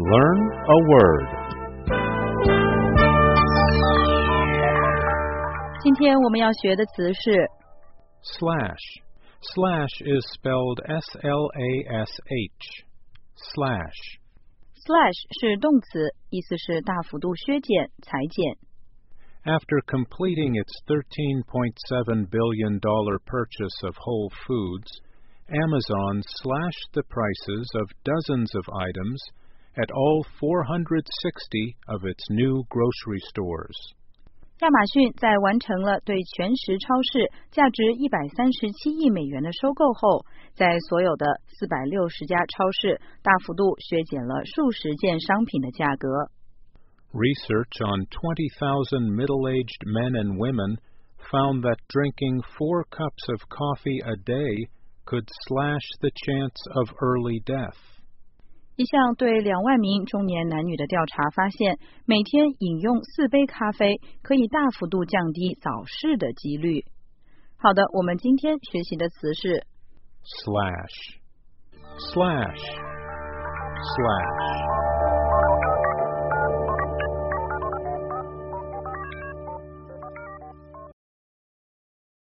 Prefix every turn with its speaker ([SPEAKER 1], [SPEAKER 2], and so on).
[SPEAKER 1] Learn a word.
[SPEAKER 2] 今天我们要学的词是
[SPEAKER 1] Slash. Slash is spelled S-L-A-S-H. Slash.
[SPEAKER 2] slash 是动词，意思是大幅度削减、裁减。
[SPEAKER 1] After completing its $13.7 billion purchase of Whole Foods, Amazon slashed the prices of dozens of items at all 460 of its new grocery stores.
[SPEAKER 2] 亚马逊在完成了对全食超市价值137亿美元的收购后，在所有的460家超市大幅度削减了数十件商品的价格。
[SPEAKER 1] Research on 20,000 middle-aged men and women found that drinking 4 cups of coffee a day could slash the chance of early death.
[SPEAKER 2] 一项对2万名中年男女的调查发现，每天饮用4杯咖啡可以大幅度降低早逝的几率。好的，我们今天学习的词是
[SPEAKER 1] Slash. Slash. Slash.